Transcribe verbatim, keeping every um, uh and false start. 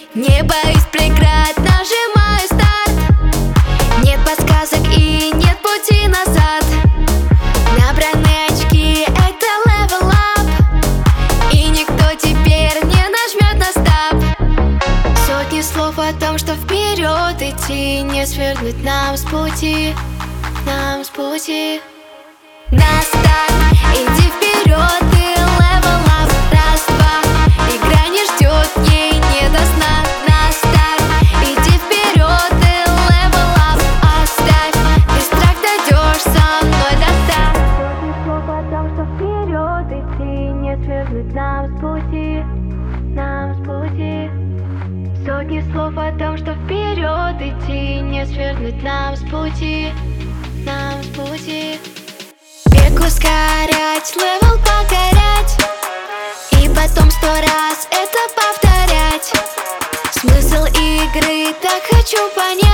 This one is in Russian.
Не боюсь преград, нажимаю старт. Нет подсказок и нет пути назад. Набранные очки — это level up, и никто теперь не нажмет на стоп. Сотни слов о том, что вперед идти, не свернуть нам с пути, нам с пути. На старт, иди вперед, ты level up. Раз, два, игра не ждет, ей не до сна. На старт, иди вперед, ты level up. Оставь, ты страх, дойдешь со мной до ста. Сотни слов о том, что вперед идти, не свернуть нам с пути, нам с пути. Сотни слов о том, что вперед идти, не свернуть нам с пути, нам с пути. Бег ускорять, левел покорять, и потом сто раз это повторять. Смысл игры так хочу понять.